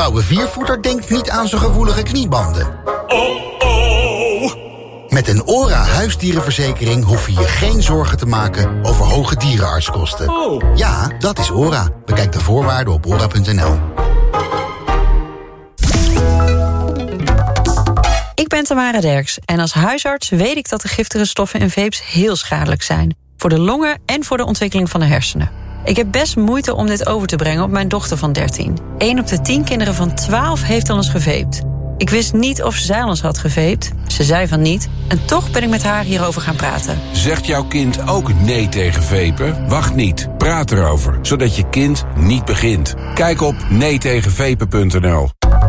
trouwe viervoeter denkt niet aan zijn gevoelige kniebanden. Met een ORA huisdierenverzekering hoef je je geen zorgen te maken over hoge dierenartskosten. Ja, dat is ORA. Bekijk de voorwaarden op ora.nl. Ik ben Tamara Derks en als huisarts weet ik dat de giftige stoffen in vapes heel schadelijk zijn. Voor de longen en voor de ontwikkeling van de hersenen. Ik heb best moeite om dit over te brengen op mijn dochter van 13. 1 op de 10 kinderen van 12 heeft al eens gevaped. Ik wist niet of zij al eens had gevaped. Ze zei van niet. En toch ben ik met haar hierover gaan praten. Zegt jouw kind ook nee tegen vapen? Wacht niet. Praat erover, zodat je kind niet begint. Kijk op neetegenvapen.nl.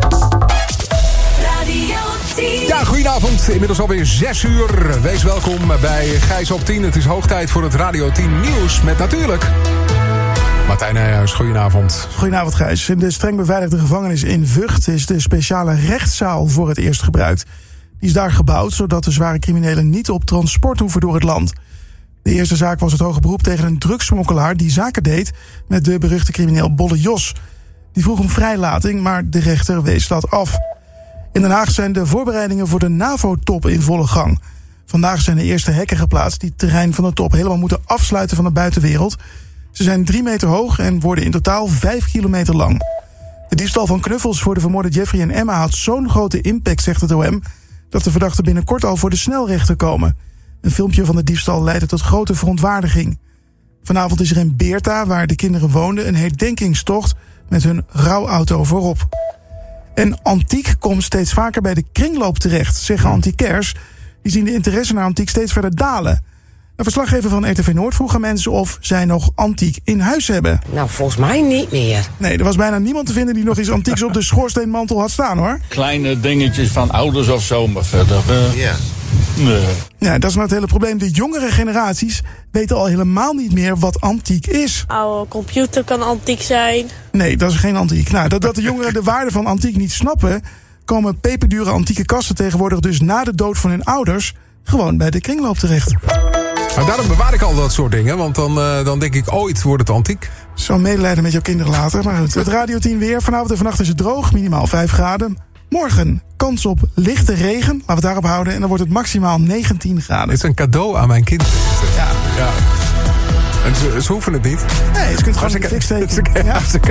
Ja, goedenavond. Inmiddels alweer 6 uur. Wees welkom bij Gijs op 10. Het is hoog tijd voor het Radio 10 nieuws met natuurlijk Martijn Nijhuis. Goedenavond. Goedenavond, Gijs. In de streng beveiligde gevangenis in Vught is de speciale rechtszaal voor het eerst gebruikt. Die is daar gebouwd zodat de zware criminelen niet op transport hoeven door het land. De eerste zaak was het hoge beroep tegen een drugssmokkelaar die zaken deed met de beruchte crimineel Bolle Jos. Die vroeg om vrijlating, maar de rechter wees dat af. In Den Haag zijn de voorbereidingen voor de NAVO-top in volle gang. Vandaag zijn de eerste hekken geplaatst die het terrein van de top helemaal moeten afsluiten van de buitenwereld. Ze zijn 3 meter hoog en worden in totaal 5 kilometer lang. De diefstal van knuffels voor de vermoorde Jeffrey en Emma had zo'n grote impact, zegt het OM, dat de verdachten binnenkort al voor de snelrechter komen. Een filmpje van de diefstal leidde tot grote verontwaardiging. Vanavond is er in Beerta, waar de kinderen woonden, een herdenkingstocht met hun rouwauto voorop. En antiek komt steeds vaker bij de kringloop terecht, zeggen antiquairs. Die zien de interesse naar antiek steeds verder dalen. Een verslaggever van RTV Noord vroeg aan mensen of zij nog antiek in huis hebben. Nou, volgens mij niet meer. Nee, er was bijna niemand te vinden die nog iets antieks op de schoorsteenmantel had staan, hoor. Kleine dingetjes van ouders of zo, maar verder... Nee. Ja, dat is nou het hele probleem. De jongere generaties weten al helemaal niet meer wat antiek is. Oude computer kan antiek zijn. Nee, dat is geen antiek. Nou, dat de jongeren de waarde van antiek niet snappen, komen peperdure antieke kasten tegenwoordig dus na de dood van hun ouders gewoon bij de kringloop terecht. Nou, daarom bewaar ik al dat soort dingen, want dan denk ik ooit wordt het antiek. Zo medelijden met jouw kinderen later. Maar goed, het Radio 10 weer. Vanavond en vannacht is het droog, minimaal 5 graden. Morgen kans op lichte regen, laten we het daarop houden. En dan wordt het maximaal 19 graden. Dit is een cadeau aan mijn kinderen. Ja. En ze hoeven het niet. Nee, ze kunt gewoon in de fik steken.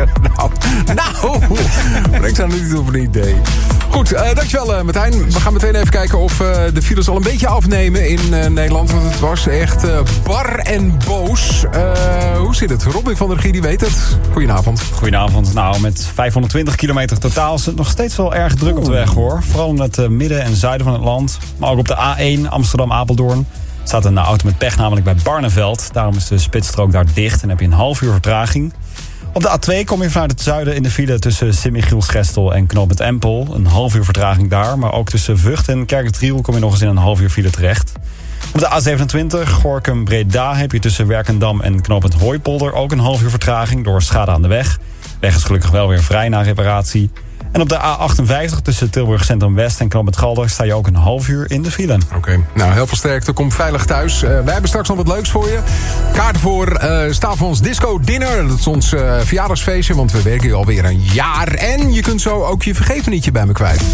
Breng ze niet op een idee. Goed, dankjewel Martijn. We gaan meteen even kijken of de files al een beetje afnemen in Nederland. Want het was echt bar en boos. Hoe zit het? Robin van der Gie, die weet het. Goedenavond. Goedenavond. Nou, met 520 kilometer totaal is het nog steeds wel erg druk op de weg, hoor. Vooral in het midden en zuiden van het land. Maar ook op de A1 Amsterdam-Apeldoorn staat een auto met pech, namelijk bij Barneveld. Daarom is de spitsstrook daar dicht en heb je een half uur vertraging. Op de A2 kom je vanuit het zuiden in de file tussen Sint-Michiels-Gestel en Knooppunt Empel. Een half uur vertraging daar, maar ook tussen Vught en Kerkdriel kom je nog eens in een half uur file terecht. Op de A27 Gorinchem-Breda heb je tussen Werkendam en Knooppunt Hooipolder ook een half uur vertraging door schade aan de weg. De weg is gelukkig wel weer vrij na reparatie. En op de A58 tussen Tilburg Centrum West en Knooppunt Galder sta je ook een half uur in de file. Oké, nou heel veel sterkte. Kom veilig thuis. Wij hebben straks nog wat leuks voor je. Kaarten voor Stavons Disco Dinner. Dat is ons verjaardagsfeestje, want we werken hier alweer een jaar. En je kunt zo ook je vergevenietje bij me kwijt.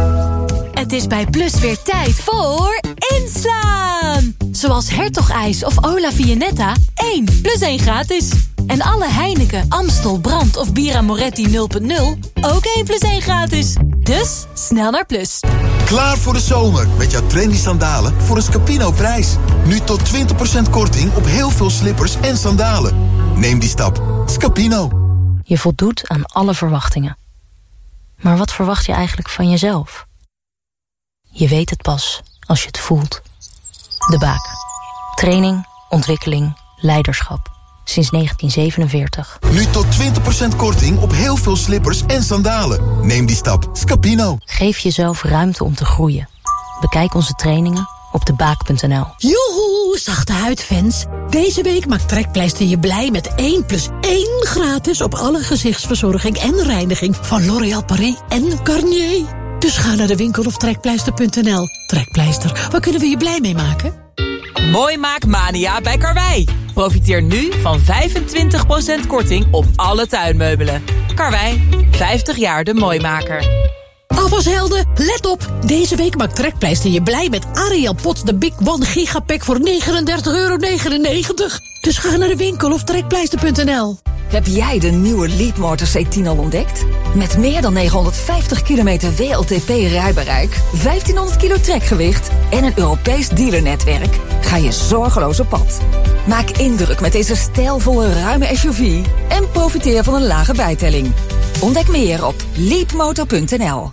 Het is bij Plus weer tijd voor inslaan. Zoals Hertog-ijs of Ola Viennetta, 1 + 1 gratis. En alle Heineken, Amstel, Brand of Bira Moretti 0.0, ook 1 + 1 gratis. Dus, snel naar Plus. Klaar voor de zomer met jouw trendy sandalen voor een Scapino-prijs. Nu tot 20% korting op heel veel slippers en sandalen. Neem die stap. Scapino. Je voldoet aan alle verwachtingen. Maar wat verwacht je eigenlijk van jezelf? Je weet het pas als je het voelt. De Baak. Training, ontwikkeling, leiderschap. Sinds 1947. Nu tot 20% korting op heel veel slippers en sandalen. Neem die stap. Scapino. Geef jezelf ruimte om te groeien. Bekijk onze trainingen op debaak.nl. Joehoe, zachte huidfans. Deze week maakt Trekpleister je blij met 1 + 1 gratis op alle gezichtsverzorging en reiniging van L'Oréal Paris en Garnier. Dus ga naar de winkel of trekpleister.nl. Trekpleister, waar kunnen we je blij mee maken? Mooi maak mania bij Karwei. Profiteer nu van 25% korting op alle tuinmeubelen. Karwei, 50 jaar de Mooimaker. Afwashelden, let op! Deze week maakt Trekpleister je blij met Ariel Pots de Big One Gigapack voor €39,99. Dus ga naar de winkel of trekpleister.nl. Heb jij de nieuwe Leapmotor C10 al ontdekt? Met meer dan 950 kilometer WLTP-rijbereik, 1500 kilo trekgewicht en een Europees dealernetwerk ga je zorgeloos op pad. Maak indruk met deze stijlvolle ruime SUV en profiteer van een lage bijtelling. Ontdek meer op leapmotor.nl.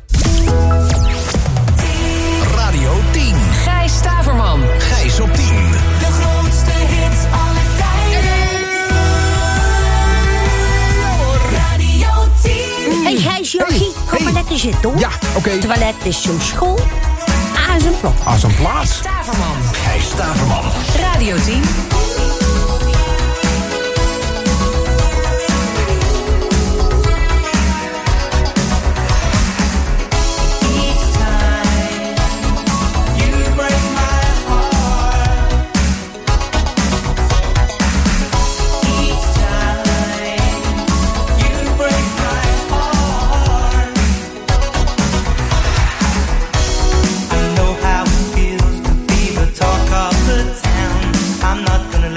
Radio 10. Gijs Staverman. Gijs op 10. De grootste hits aller tijden. Radio 10. Hey Gijs, Jochie, ga maar lekker zitten hoor. Ja, oké. Het toilet is zo schoon. Aan zijn plek. Aan zijn plaats. Staverman. Gijs Staverman. Radio 10. Talk of the town. I'm not gonna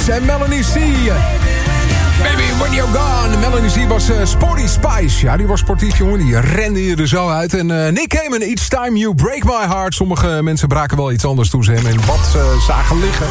Spice en Melanie C. Baby, when you're gone. Melanie C was Sporty Spice. Ja, die was sportief, jongen. Die rende hier er zo uit. En Nick Cayman, Each Time You Break My Heart. Sommige mensen braken wel iets anders toen ze hem in bad zagen liggen.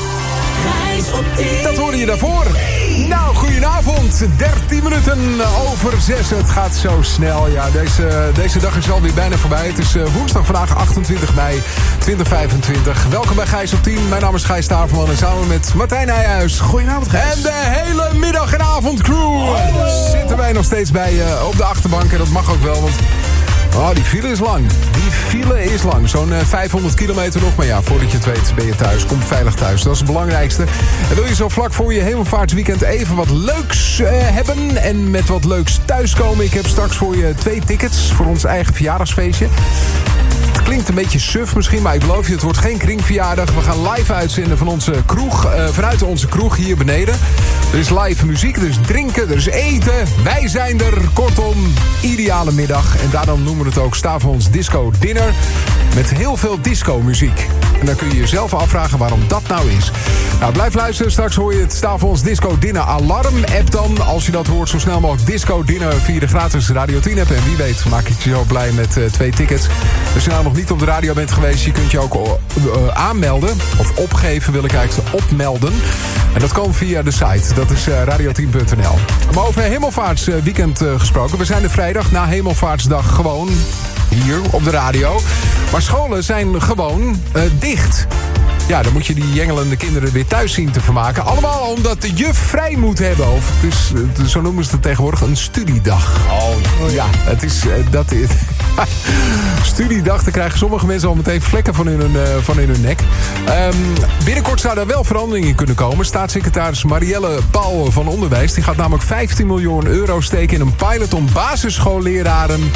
Dat hoorde je daarvoor. Nou, goedenavond. 13 minuten over 6. Het gaat zo snel. Ja, deze dag is alweer bijna voorbij. Het is woensdag vandaag 28 mei 2025. Welkom bij Gijs op 10. Mijn naam is Gijs Staverman en samen met Martijn Nijhuis. Goedenavond, Gijs. En de hele middag- en avondcrew zitten wij nog steeds bij op de achterbank. En dat mag ook wel, want die file is lang. Zo'n 500 kilometer nog. Maar ja, voordat je het weet ben je thuis. Kom veilig thuis. Dat is het belangrijkste. En wil je zo vlak voor je hemelvaartsweekend even wat leuks hebben en met wat leuks thuiskomen? Ik heb straks voor je 2 tickets voor ons eigen verjaardagsfeestje. Het klinkt een beetje suf misschien, maar ik beloof je, het wordt geen kringverjaardag. We gaan live uitzenden van onze kroeg, vanuit onze kroeg hier beneden. Er is live muziek, er is drinken, er is eten. Wij zijn er, kortom, ideale middag. En daarom noemen we het ook Stavons Disco Dinner. Met heel veel disco-muziek. En dan kun je jezelf afvragen waarom dat nou is. Nou, blijf luisteren. Straks hoor je het Stavons Disco Dinner Alarm. App dan, als je dat hoort, zo snel mogelijk Disco Dinner via de gratis Radio 10 app. En wie weet maak ik je zo blij met 2 tickets. Als je nou nog niet op de radio bent geweest, je kunt je ook aanmelden. Of opgeven, wil ik eigenlijk opmelden. En dat kan via de site. Dat is radio10.nl. Maar over hemelvaartsweekend gesproken. We zijn er vrijdag na hemelvaartsdag gewoon hier op de radio. Maar scholen zijn gewoon dicht. Ja, dan moet je die jengelende kinderen weer thuis zien te vermaken. Allemaal omdat de juf vrij moet hebben. Of het is, zo noemen ze het tegenwoordig, een studiedag. Oh ja, het is dat. Studiedag, dan krijgen sommige mensen al meteen vlekken van in hun nek. Binnenkort zou daar wel verandering in kunnen komen. Staatssecretaris Marielle Pauw van Onderwijs, die gaat namelijk 15 miljoen euro steken in een pilot om basisschoolleraren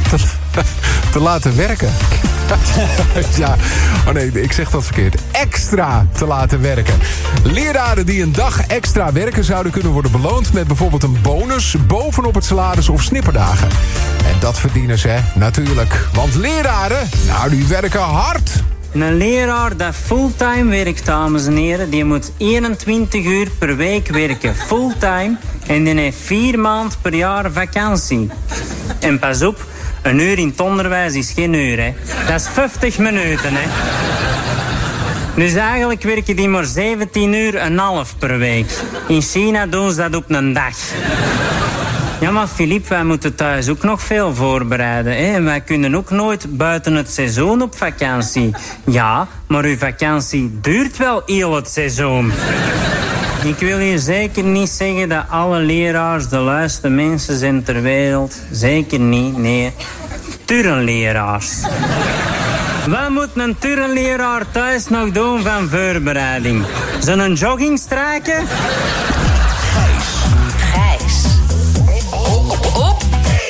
te laten werken. Ja, oh nee, ik zeg dat verkeerd. Extra te laten werken. Leraren die een dag extra werken zouden kunnen worden beloond met bijvoorbeeld een bonus bovenop het salaris of snipperdagen. En dat verdienen ze, natuurlijk. Want leraren, nou, die werken hard. Een leraar dat fulltime werkt, dames en heren, die moet 21 uur per week werken, fulltime. En die heeft 4 maanden per jaar vakantie. En pas op, een uur in het onderwijs is geen uur, hè. Dat is 50 minuten, hè. Dus eigenlijk werken die maar 17 uur en half per week. In China doen ze dat op een dag. Ja, maar Filip, wij moeten thuis ook nog veel voorbereiden, hè. En wij kunnen ook nooit buiten het seizoen op vakantie. Ja, maar uw vakantie duurt wel heel het seizoen. Ik wil hier zeker niet zeggen dat alle leraars de luiste mensen zijn ter wereld. Zeker niet, nee. Turnleraars. Wat moet een turnleraar thuis nog doen van voorbereiding? Zo'n jogging strijken? Gijs. Op.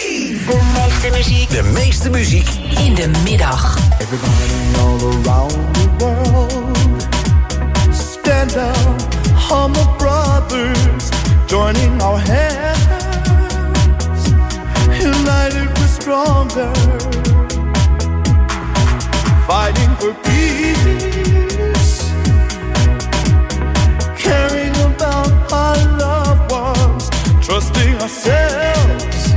De meeste muziek in de middag. Everybody all around the world, stand up, humble brothers, joining our hands, united we're stronger, fighting for peace, caring about our loved ones, trusting ourselves,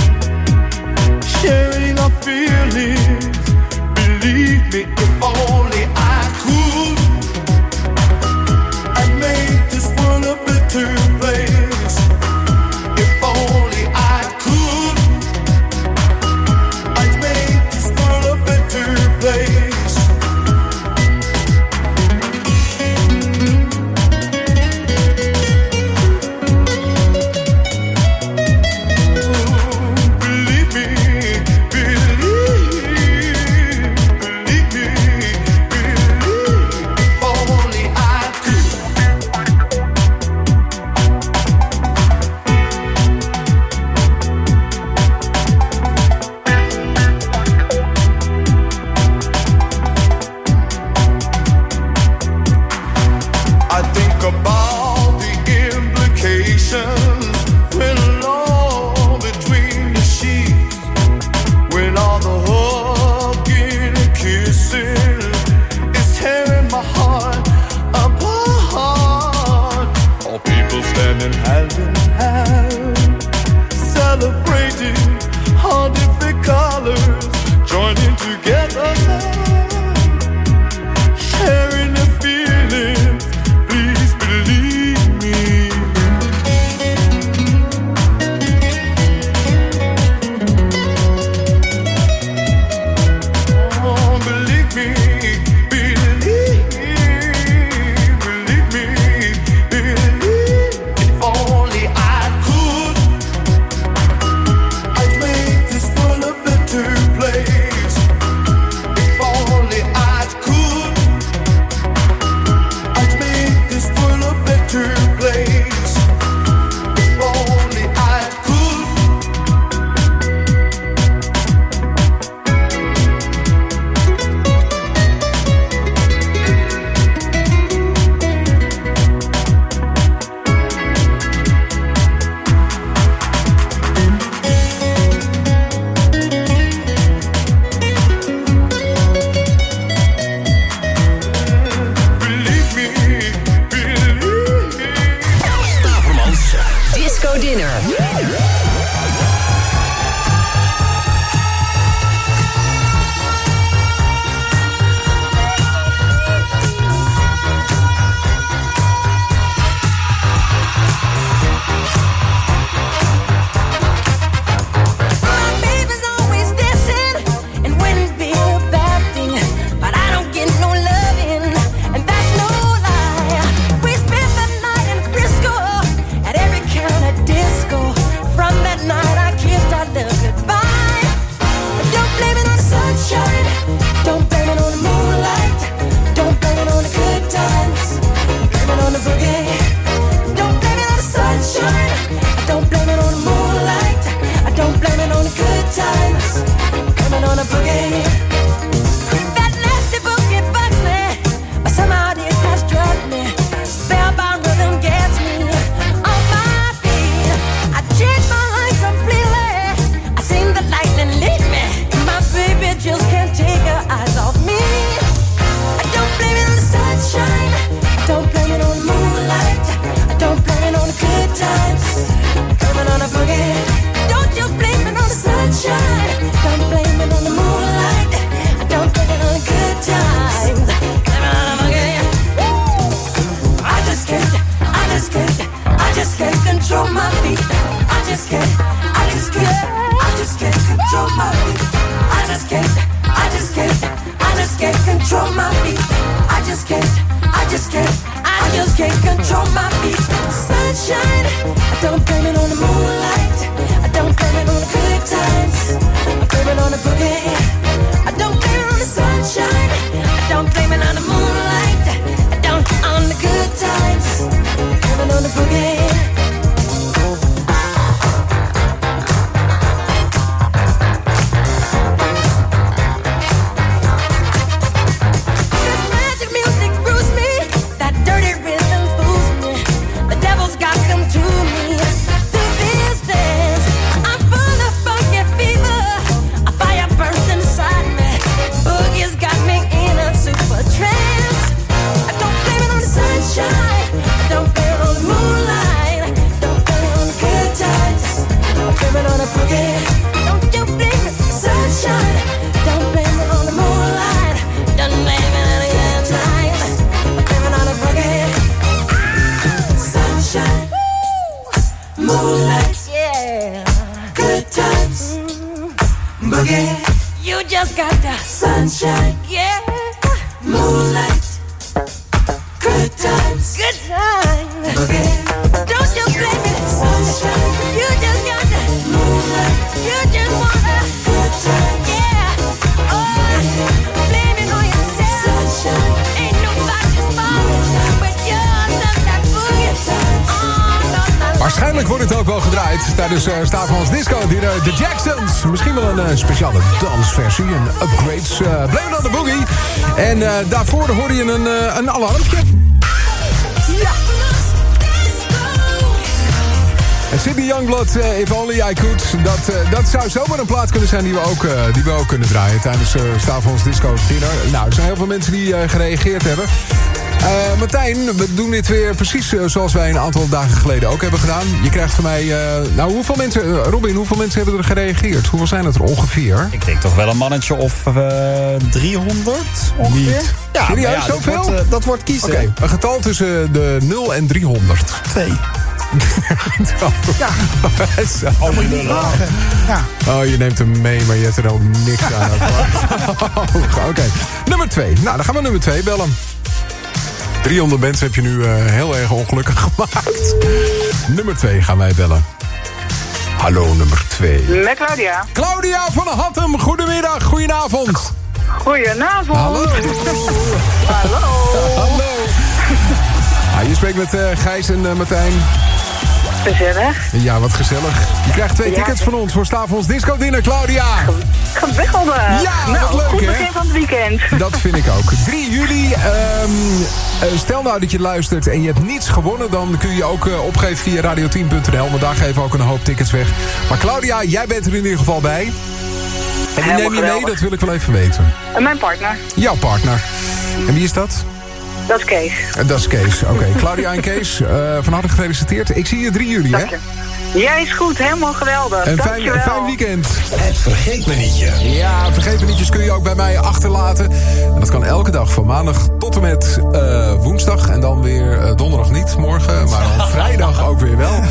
sharing our feelings. Believe me, if only I could, I'd make this world a better place. If only I could, I'd make this world a better place. just can't control my feet. I just can't control my feet. I just can't control my feet. Sunshine, I don't blame it on the moonlight. I don't blame it on the good times. I blame it on the boogie. I don't blame it on the sunshine. I don't blame it on the moonlight. I don't on the good times. I blame it on the boogie. You just got the sunshine, yeah. Moonlight, good times, boogie. Don't you blame it, sunshine. You just got the moonlight. You just wanna good times, yeah. Oh, blame it on yourself. Sunshine, ain't nobody's fault but yours and that boogie. Waarschijnlijk wordt het ook wel gedraaid tijdens Stavans Disco Dinner. De Jacksons. Misschien wel een speciale dansversie. Een upgrades. Blame it on the boogie. En daarvoor hoorde je een alarmpje. Ja. En Sydney Youngblood, If Only I Could. Dat zou zomaar een plaat kunnen zijn die we ook kunnen draaien tijdens Stavans Disco Dinner. Nou, er zijn heel veel mensen die gereageerd hebben. Martijn, we doen dit weer precies zoals wij een aantal dagen geleden ook hebben gedaan. Je krijgt van mij... hoeveel mensen... Robin, hoeveel mensen hebben er gereageerd? Hoeveel zijn het er ongeveer? Ik denk toch wel een mannetje of 300 ongeveer. Niet. Ja, serieus, zoveel? Dat wordt kiezen. Oké, een getal tussen de 0 en 300. 2. Ja. Ja. Oh, je neemt hem mee, maar je hebt er ook niks aan. Oké. Nummer 2. Nou, dan gaan we nummer 2 bellen. 300 mensen heb je nu heel erg ongelukkig gemaakt. Nummer 2 gaan wij bellen. Hallo, nummer 2. Met Claudia. Claudia van Hattem, goedemiddag, goedenavond. Goedenavond. Hallo. Hallo. Hallo. Je spreekt met Gijs en Martijn. Gezellig. Ja, wat gezellig. Je krijgt 2 tickets van ons voor Stavans Disco Dinner, Claudia. Geweldig. Ja, wat leuk, goed hè? begin van het weekend. Dat vind ik ook. 3 juli. Stel nou dat je luistert en je hebt niets gewonnen, dan kun je ook opgeven via radio10.nl. Want daar geven we ook een hoop tickets weg. Maar Claudia, jij bent er in ieder geval bij. En die neem je mee, dat wil ik wel even weten. Mijn partner. Jouw partner. En wie is dat? Dat is Kees. Dat is Kees, oké. Claudia en Kees, van harte gefeliciteerd. Ik zie je 3 juli, hè? Jij is goed, helemaal geweldig. Een fijn weekend. Het vergeetmenietje. Ja, vergeetmenietjes kun je ook bij mij achterlaten. En dat kan elke dag, van maandag tot en met woensdag. En dan weer donderdag niet, morgen. Maar dan vrijdag ook weer wel.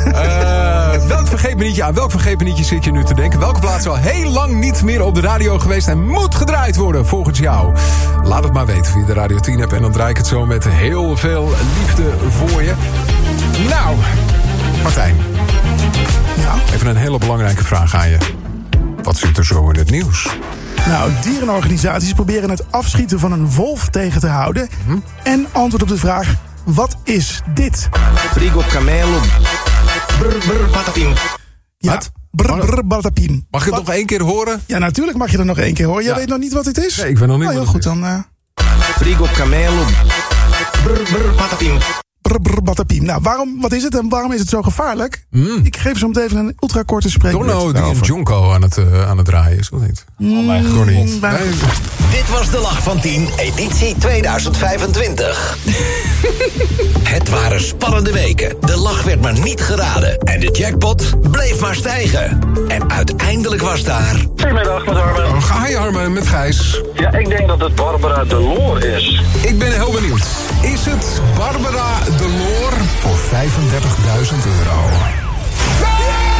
Aan welk vergeetmenietje zit je nu te denken? Welke plaats is al heel lang niet meer op de radio geweest en moet gedraaid worden volgens jou? Laat het maar weten via de Radio 10 app. En dan draai ik het zo met heel veel liefde voor je. Nou, Martijn. Ja? Even een hele belangrijke vraag aan je. Wat zit er zo in het nieuws? Nou, dierenorganisaties proberen het afschieten van een wolf tegen te houden. En antwoord op de vraag, wat is dit? Frigo camelo. Brr, brr, patapim. Ja, wat? Brr, brr, patapim. Mag ik het nog 1 keer horen? Ja, natuurlijk mag je het nog 1 keer horen. Jij weet nog niet wat dit is? Nee, ik weet nog niet heel goed dan. Frigo camelo. Brr, brr, patapim. Batapiem. Nou, wat is het en waarom is het zo gevaarlijk? Ik geef zo meteen even een ultrakorte spreekbeurt. Dono die een jonko aan het draaien is, of niet? Oh mijn god. Nee. Dit was de Lach van 10, editie 2025. Het waren spannende weken. De lach werd maar niet geraden. En de jackpot bleef maar stijgen. En uiteindelijk was daar... Goedemiddag, met Harmen. Ga je Harmen, met Gijs? Ja, ik denk dat het Barbara de Loor is. Ik ben heel benieuwd. Is het Barbara de Loor voor €35.000?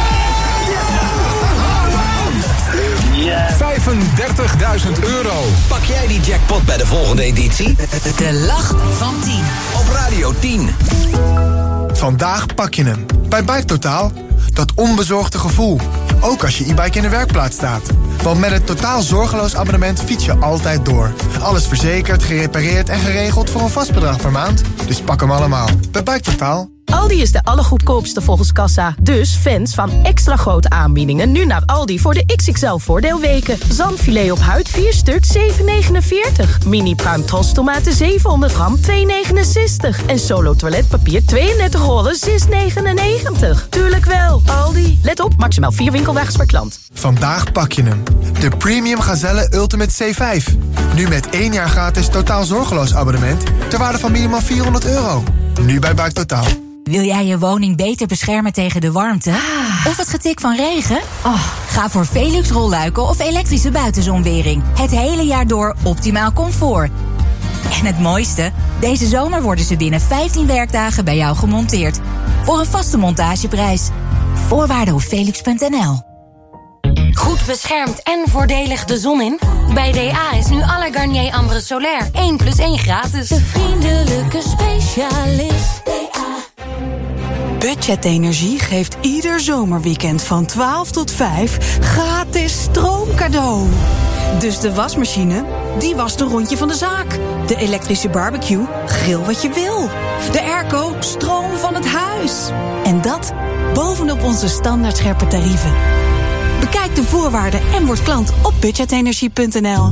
35.000 euro. Pak jij die jackpot bij de volgende editie? De lach van 10. Op Radio 10. Vandaag pak je hem. Bij Bike Totaal. Dat onbezorgde gevoel. Ook als je e-bike in de werkplaats staat. Want met het totaal zorgeloos abonnement fiets je altijd door. Alles verzekerd, gerepareerd en geregeld voor een vast bedrag per maand. Dus pak hem allemaal. Bij Bike Totaal. Aldi is de allergoedkoopste volgens kassa. Dus fans van extra grote aanbiedingen nu naar Aldi voor de XXL voordeelweken. Zalmfilet op huid 4 stuk 7,49. Mini pruim tomaten 700 gram 2,69. En Solo toiletpapier 32 rollen 6,99. Tuurlijk wel, Aldi. Let op, maximaal 4 winkelwagens per klant. Vandaag pak je hem. De Premium Gazelle Ultimate C5. Nu met 1 jaar gratis totaal zorgeloos abonnement ter waarde van minimaal €400. Nu bij Bike Totaal. Wil jij je woning beter beschermen tegen de warmte? Of het getik van regen? Ga voor Velux rolluiken of elektrische buitenzonwering. Het hele jaar door optimaal comfort. En het mooiste? Deze zomer worden ze binnen 15 werkdagen bij jou gemonteerd. Voor een vaste montageprijs. Voorwaarden op velux.nl. Goed beschermd en voordelig de zon in? Bij DA is nu alle Garnier Ambre Solaire 1+1 gratis. De vriendelijke specialist DA. Budget Energie geeft ieder zomerweekend van 12 tot 5 gratis stroomcadeau. Dus de wasmachine, die wast een rondje van de zaak. De elektrische barbecue, grill wat je wil. De airco, stroom van het huis. En dat bovenop onze standaard scherpe tarieven. Bekijk de voorwaarden en word klant op budgetenergie.nl.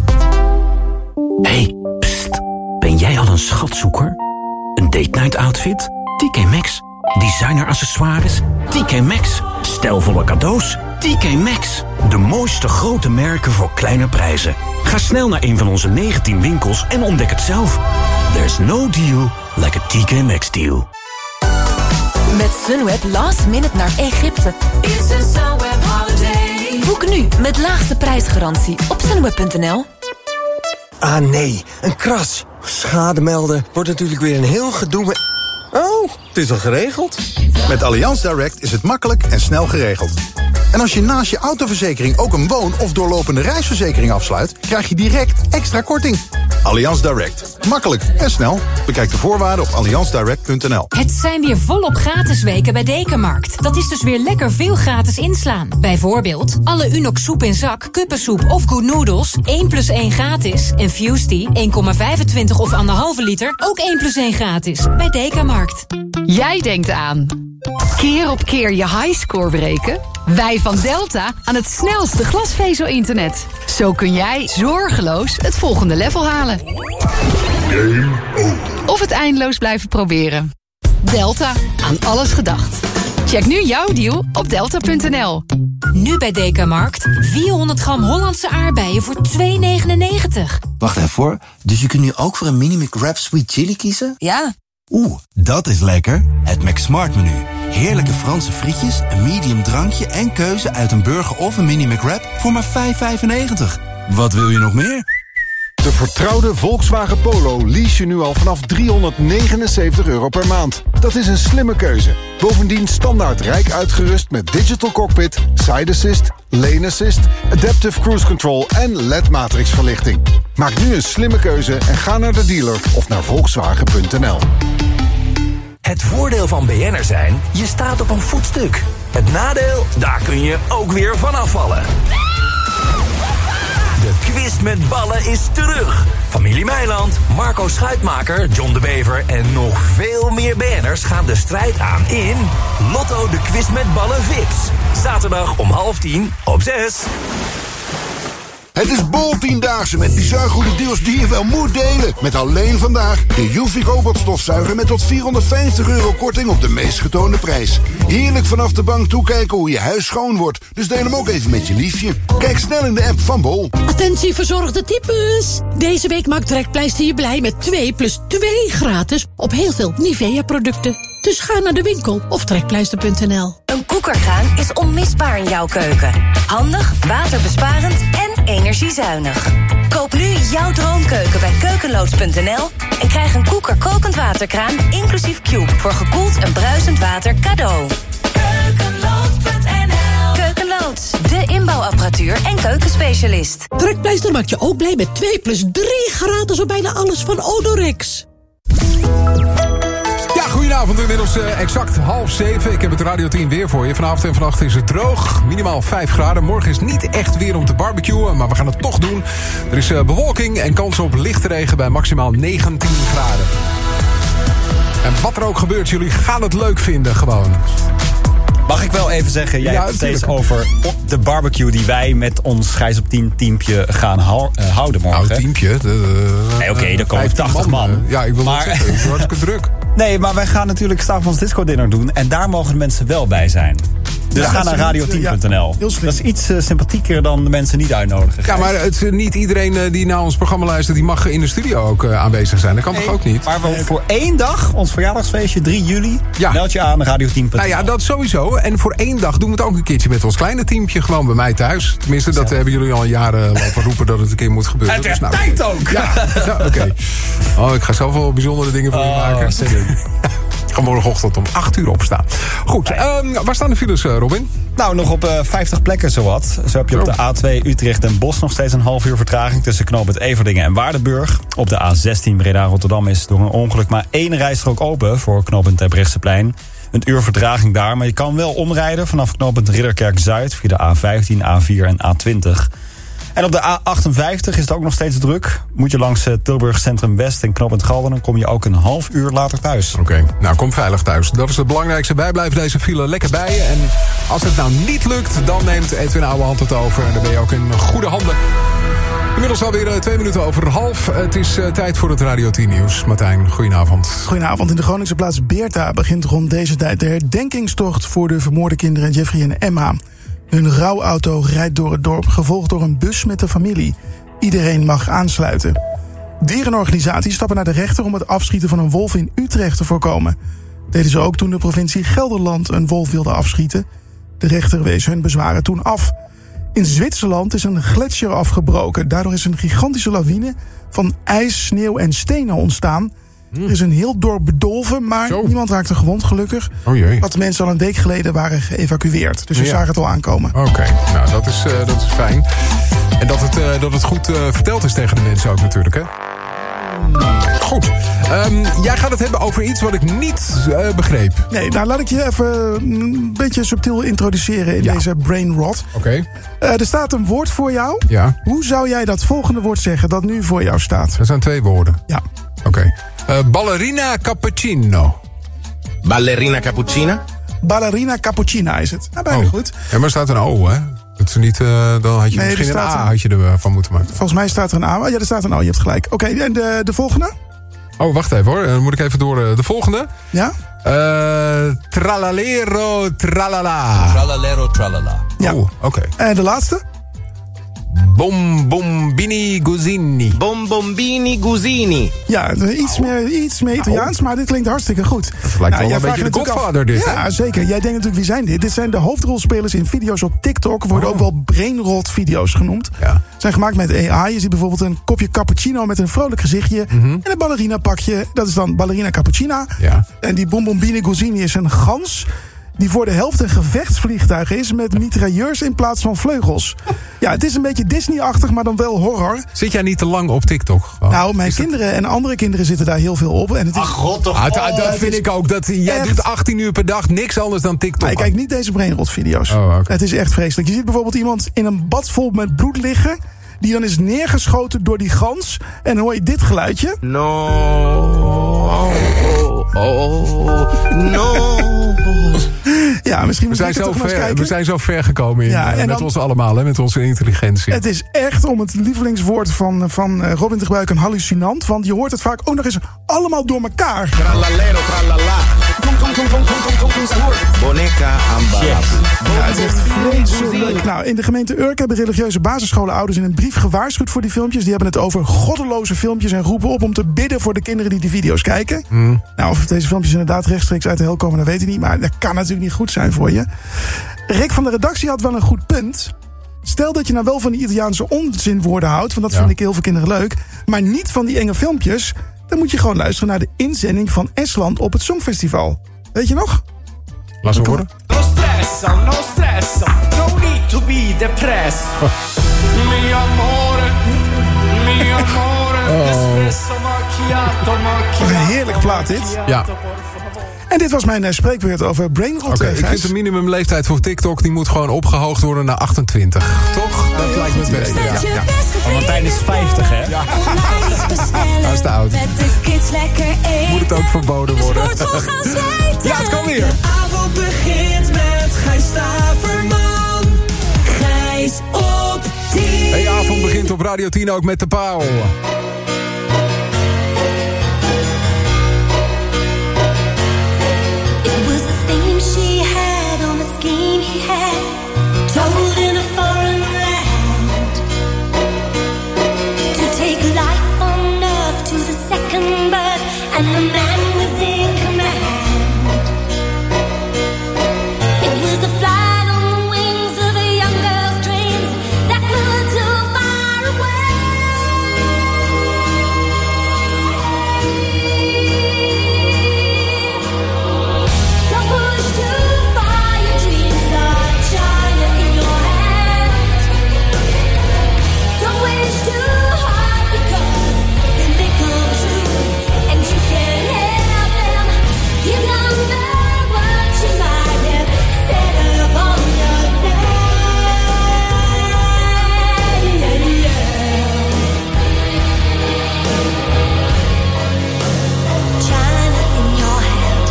Hey, pst. Ben jij al een schatzoeker? Een date night outfit? TK Maxx. Designer accessoires? TK Maxx. Stijlvolle cadeaus? TK Maxx. De mooiste grote merken voor kleine prijzen. Ga snel naar een van onze 19 winkels en ontdek het zelf. There's no deal like a TK Maxx deal. Met Sunweb last minute naar Egypte. It's a Sunweb holiday. Boek nu met laagste prijsgarantie op sunweb.nl. Ah nee, een kras. Schade melden wordt natuurlijk weer een heel gedoe met... Oh, het is al geregeld. Met Allianz Direct is het makkelijk en snel geregeld. En als je naast je autoverzekering ook een woon- of doorlopende reisverzekering afsluit, krijg je direct extra korting. Allianz Direct. Makkelijk en snel. Bekijk de voorwaarden op allianzdirect.nl. Het zijn weer volop gratis weken bij Dekamarkt. Dat is dus weer lekker veel gratis inslaan. Bijvoorbeeld alle Unox soep in zak, kuppensoep of Good Noodles 1+1 gratis. En Fusty 1,25 of 1,5 liter ook 1+1 gratis. Bij Dekamarkt. Jij denkt aan keer op keer je highscore breken? Wij van Delta aan het snelste glasvezel-internet. Zo kun jij zorgeloos het volgende level halen. Game over. Of het eindeloos blijven proberen. Delta, aan alles gedacht. Check nu jouw deal op delta.nl. Nu bij Dekamarkt 400 gram Hollandse aardbeien voor €2,99. Wacht even hoor, dus je kunt nu ook voor een mini McWrap Sweet Chili kiezen? Ja. Oeh, dat is lekker. Het McSmart menu. Heerlijke Franse frietjes, een medium drankje en keuze uit een burger of een mini McWrap voor maar €5,95. Wat wil je nog meer? De vertrouwde Volkswagen Polo lease je nu al vanaf €379 per maand. Dat is een slimme keuze. Bovendien standaard rijk uitgerust met digital cockpit, side assist, lane assist, adaptive cruise control en LED-matrix verlichting. Maak nu een slimme keuze en ga naar de dealer of naar Volkswagen.nl. Het voordeel van BN'er zijn, je staat op een voetstuk. Het nadeel, daar kun je ook weer van afvallen. De quiz met ballen is terug. Familie Meiland, Marco Schuitmaker, John de Bever en nog veel meer BN'ers gaan de strijd aan in Lotto de Quiz met Ballen Vips. Zaterdag om 9:30 op 6. Het is Bol 10-daagse met bizar goede deals die je wel moet delen. Met alleen vandaag de Juvic robotstofzuiger met tot €450 korting op de meest getoonde prijs. Heerlijk vanaf de bank toekijken hoe je huis schoon wordt. Dus deel hem ook even met je liefje. Kijk snel in de app van Bol. Attentie verzorgde types. Deze week maakt Trekpleister je blij met 2+2 gratis op heel veel Nivea-producten. Dus ga naar de winkel of trekpleister.nl. Een koekerkraan is onmisbaar in jouw keuken. Handig, waterbesparend en energiezuinig. Koop nu jouw droomkeuken bij keukenloods.nl en krijg een Koeker kokend waterkraan inclusief Cube voor gekoeld en bruisend water cadeau. Keukenloods.nl. Keukenloods, de inbouwapparatuur en keukenspecialist. Trekpleister maakt je ook blij met 2 plus 3 gratis op bijna alles van Odorex. Ja, goedenavond. Inmiddels exact 6:30. Ik heb het Radio 10 weer voor je. Vanavond en vannacht is het droog. Minimaal 5 graden. Morgen is niet echt weer om te barbecuen, maar we gaan het toch doen. Er is bewolking en kans op lichte regen bij maximaal 19 graden. En wat er ook gebeurt, jullie gaan het leuk vinden gewoon. Mag ik wel even zeggen, jij hebt het steeds over de barbecue die wij met ons Gijs op 10 teampje gaan houden morgen. Nou, teampje? Nee, oké, dan komen 80 man. Ja, ik wil het zeggen, het is hartstikke druk. Nee, maar wij gaan natuurlijk s'avonds Disco Dinner doen en daar mogen de mensen wel bij zijn. Dus ga naar radio10.nl. Dat is iets sympathieker dan de mensen niet uitnodigen. Ja, maar het is niet iedereen die naar ons programma luistert, die mag in de studio ook aanwezig zijn. Dat kan toch ook niet? Maar voor 1 dag, ons verjaardagsfeestje, 3 juli, meld je aan radio10.nl. Nou ja, dat sowieso. En voor 1 dag doen we het ook een keertje met ons kleine teampje. Gewoon bij mij thuis. Tenminste, dat hebben jullie al jaren lopen roepen dat het een keer moet gebeuren. Het werd tijd ook! Ja, oké. Oh, ik ga zoveel bijzondere dingen voor je maken. Ik ga morgenochtend om 8 uur opstaan. Goed, waar staan de files, Robin? Nou, nog op 50 plekken zowat. Zo heb je op de A2 Utrecht en Bosch nog steeds een half uur vertraging tussen knooppunt Everdingen en Waardenburg. Op de A16 Breda-Rotterdam is door een ongeluk maar 1 rijstrook open voor knooppunt Terbrechtseplein. Een uur vertraging daar, maar je kan wel omrijden vanaf knooppunt Ridderkerk-Zuid via de A15, A4 en A20. En op de A58 is het ook nog steeds druk. Moet je langs Tilburg Centrum West en knooppunt Galden, dan kom je ook een half uur later thuis. Oké, nou kom veilig thuis. Dat is het belangrijkste. Wij blijven deze file lekker bij je. En als het nou niet lukt, dan neemt Edwin Ouwehand het over. En dan ben je ook in goede handen. Inmiddels alweer 2 minuten over 11:30. Het is tijd voor het Radio 10 nieuws. Martijn, goedenavond. Goedenavond. In de Groningse plaats Beerta begint rond deze tijd de herdenkingstocht voor de vermoorde kinderen Jeffrey en Emma. Hun rouwauto rijdt door het dorp, gevolgd door een bus met de familie. Iedereen mag aansluiten. Dierenorganisaties stappen naar de rechter om het afschieten van een wolf in Utrecht te voorkomen. Deden ze ook toen de provincie Gelderland een wolf wilde afschieten. De rechter wees hun bezwaren toen af. In Zwitserland is een gletsjer afgebroken. Daardoor is een gigantische lawine van ijs, sneeuw en stenen ontstaan. Er is een heel dorp bedolven, maar niemand raakte gewond, gelukkig. Oh jee. Want de mensen al een week geleden waren geëvacueerd. Dus we zagen het al aankomen. Oké, nou dat is fijn. En dat het goed verteld is tegen de mensen ook natuurlijk, hè? Goed. Jij gaat het hebben over iets wat ik niet begreep. Nee, nou laat ik je even een beetje subtiel introduceren in deze brain rot. Oké. Er staat een woord voor jou. Ja. Hoe zou jij dat volgende woord zeggen dat nu voor jou staat? Er zijn 2 woorden. Ja. Oké. Ballerina cappuccino. Ballerina cappuccina? Ballerina cappuccina is het. Nou, bijna goed. Ja, maar er staat een O, hè? Dat is niet, dan had je misschien een A had je ervan moeten maken. Volgens mij staat er een A. Ja, er staat een O, je hebt gelijk. Oké, en de volgende? Oh, wacht even hoor. Dan moet ik even door de volgende. Ja? Tralalero tralala. Tralalero tralala. Ja. Oké. En de laatste? Bombombini Guzzini. Bombombini Guzzini. Ja, iets meer Italiaans, maar dit klinkt hartstikke goed. Het lijkt wel een beetje de Godfather dit. Ja, zeker. Jij denkt natuurlijk, wie zijn dit? Dit zijn de hoofdrolspelers in video's op TikTok. Worden ook wel brainrot video's genoemd. Ja. Zijn gemaakt met AI. Je ziet bijvoorbeeld een kopje cappuccino met een vrolijk gezichtje. En een ballerina pakje. Dat is dan ballerina cappuccina. Ja. En die Bombombini Guzzini is een gans die voor de helft een gevechtsvliegtuig is met mitrailleurs in plaats van vleugels. Ja, het is een beetje Disney-achtig, maar dan wel horror. Zit jij niet te lang op TikTok? Nou, mijn kinderen en andere kinderen zitten daar heel veel op. En het is... Ach, god toch. Dat vind ik ook. Jij doet 18 uur per dag niks anders dan TikTok. Maar ik kijk niet deze brainrot-video's. Oh, okay. Het is echt vreselijk. Je ziet bijvoorbeeld iemand in een bad vol met bloed liggen, die dan is neergeschoten door die gans. En dan hoor je dit geluidje. No. No. Ja, misschien we zijn zo ver gekomen met ons allemaal, hè, met onze intelligentie. Het is echt, om het lievelingswoord van Robin te gebruiken, hallucinant. Want je hoort het vaak ook nog eens allemaal door elkaar. Tralalero, tralala. Boneca ambalabu. Ja, het is echt vreselijk. Nou, in de gemeente Urk hebben religieuze basisschoolenouders in een brief gewaarschuwd voor die filmpjes. Die hebben het over goddeloze filmpjes en roepen op om te bidden voor de kinderen die die video's kijken. Nou, of deze filmpjes inderdaad rechtstreeks uit de hel komen, dat weet ik niet. Maar dat kan natuurlijk niet goed zijn voor je. Rick van de redactie had wel een goed punt. Stel dat je nou wel van die Italiaanse onzinwoorden houdt, want dat vind ik heel veel kinderen leuk, maar niet van die enge filmpjes, dan moet je gewoon luisteren naar de inzending van Estland op het Songfestival. Weet je nog? Laat ze horen. espresso, no stress, no need to be depressed. Mi amore, espresso macchiato, Wat een heerlijk plaat dit. Ja. En dit was mijn spreekwoord over brainrot. Oké, ik vind de minimumleeftijd voor TikTok... die moet gewoon opgehoogd worden naar 28. Toch? Dat lijkt me het beste. Ja. Want Martijn is 50, hè? Ja. Hij is te oud. Moet het ook verboden worden? Ja, het kan weer. De avond begint met Gijs Staverman. Gijs op 10. De avond begint op Radio 10 ook met de Pauw. She had on a scheme he had told in a foreign land to take life on earth to the second birth, and the man was in command. It was a flight on the wings of a young girl's dreams that flew too far away. Don't push too far, your dreams are China in your hand. Don't wish too hard because they may come true, and you can't help them. You don't know what you might have set up on yourself. China in your hand.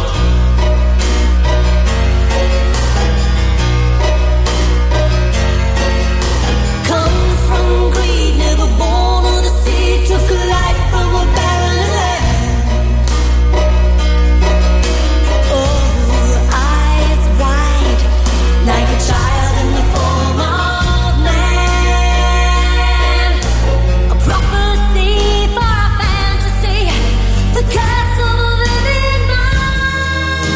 Come from greed, never born of the sea, took life from a barren land. Oh, eyes wide, like a child in the form of man. A prophecy for a fantasy, the curse of a living mind.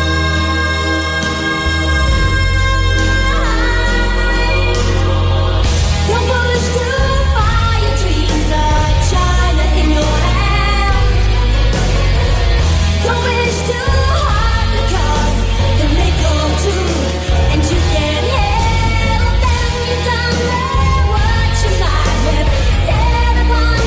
Don't push too far, your dreams are China in your hand. Don't wish too hard because they may come true, and you can't help them. You don't know what you might have set upon